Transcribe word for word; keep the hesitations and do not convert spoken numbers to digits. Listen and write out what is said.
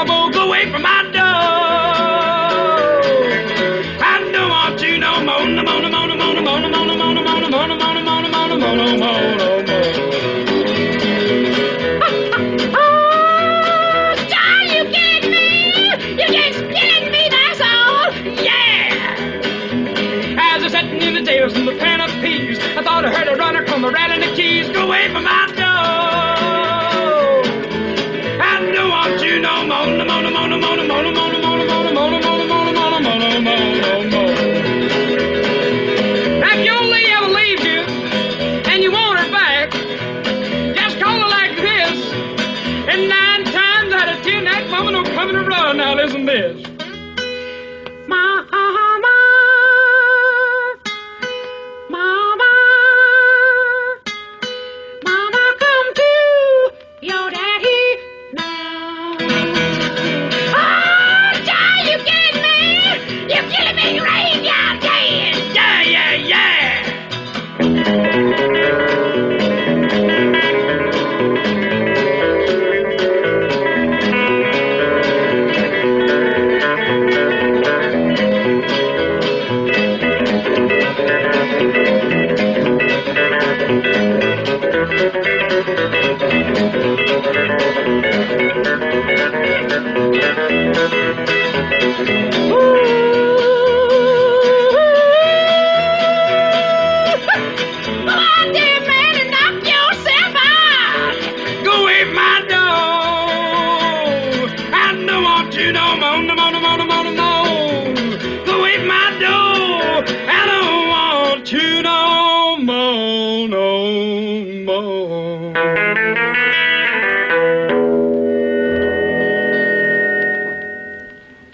elbow, go away from my door. I don't want you no more, no more, no more, no more, no more, no more, no more, no more, no more, no more, no more, no more, no more, no more, no more. And the pan of peas, I thought I heard a runner come rattling the keys. Go away from my door. I don't want you no more, no more, no more, no more, no more, no more, no more, no more, no more, no more, no more, no more, no more, no more. If your lady ever leaves you and you want her back, just call her like this, and nine times out of ten that woman will come and run. Now listen to this. You know, no more, no more, no more, no more.